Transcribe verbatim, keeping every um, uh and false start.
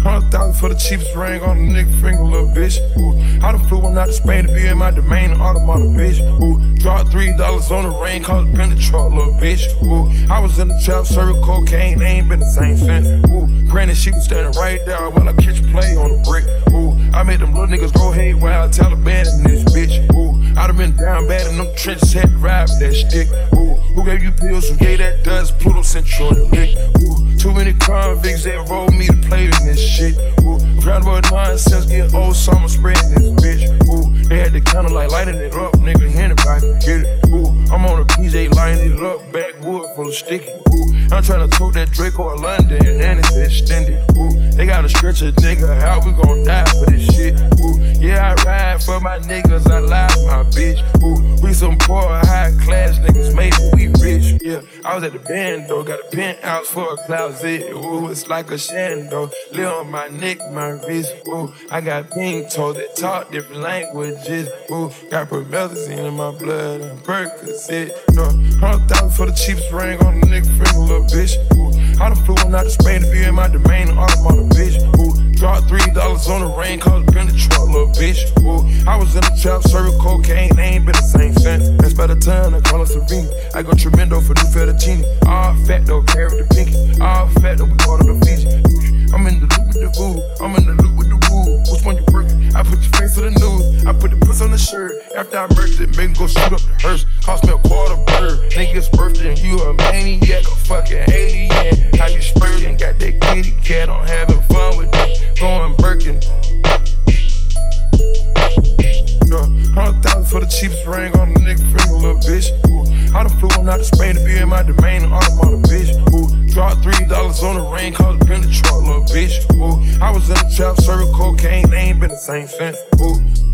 Hundred thousand for the cheapest ring on a nigga finger, little bitch. Ooh, I done flew one out to Spain to be in my domain, automata, bitch. Ooh, dropped three dollars on the ring, cause it been the truck, little bitch. Ooh, I was in the trap, serving cocaine, they ain't been the same since. Ooh, granted, she was standing right there when I catch play on the brick. Ooh, I made them little niggas go haywire, Taliban in this bitch. Ooh, I done been down bad in them trenches, had to ride with that stick. Ooh, who gave you pills, who gave that dust, Pluto sent you on the lick. Ooh, too many convicts that rolled me to play in this shit. Ooh, proud about nonsense, getting old summer spreading this bitch. Ooh, they had the counter like lighting it up, nigga, anybody can get it. Ooh, I'm on a P J lighting it up, backwood full of sticky. Ooh, I'm tryna tote that Draco or London, and it's extended. Ooh, they gotta stretch a nigga out, we gon' die for this shit. Ooh, yeah, I ride for my niggas, I lie my bitch. Ooh, we some poor, high class niggas, maybe we rich. Yeah, I was at the band though, got a penthouse for a closet. Ooh, it's like a shando, live on my neck, my wrist. Ooh, I got pink toes that talk different languages. Ooh, got promethazine in my blood and Percocet. No, hundred thousand for the cheapest ring on a nigga finger, little bitch. Ooh, I done flew one out to Spain to be in my domain, automata, bitch. Ooh, dropped three dollars on the ring, cause it been the truck, little bitch. Ooh, I was in the trap, serving cocaine, they ain't been the same since. That's by the time I call it Serena. I go tremendo for new fettuccine. All fat though, carry the pinky. All fat though, we part of the Fiji. I'm in the loop with the voo, I'm in the loop with the woo. Which one you working? I put your face to the news, I put the puss on the shirt. After I murked it, make him go shoot up the hearse. Cost me a quarter bird, nigga's birthday and you a maniac, a fucking alien. How you spurting, got that kitty cat, I'm having fun with me, going Birkin. Hundred thousand for the cheapest ring on a nigga finger, little bitch. Ooh, I done flew one out to Spain to be in my domain, automata, bitch. Ooh, dropped three dollars on the ring, cause it been the truck, little bitch. Ooh, I was in the trap, serving cocaine, they ain't been the same since. Ooh.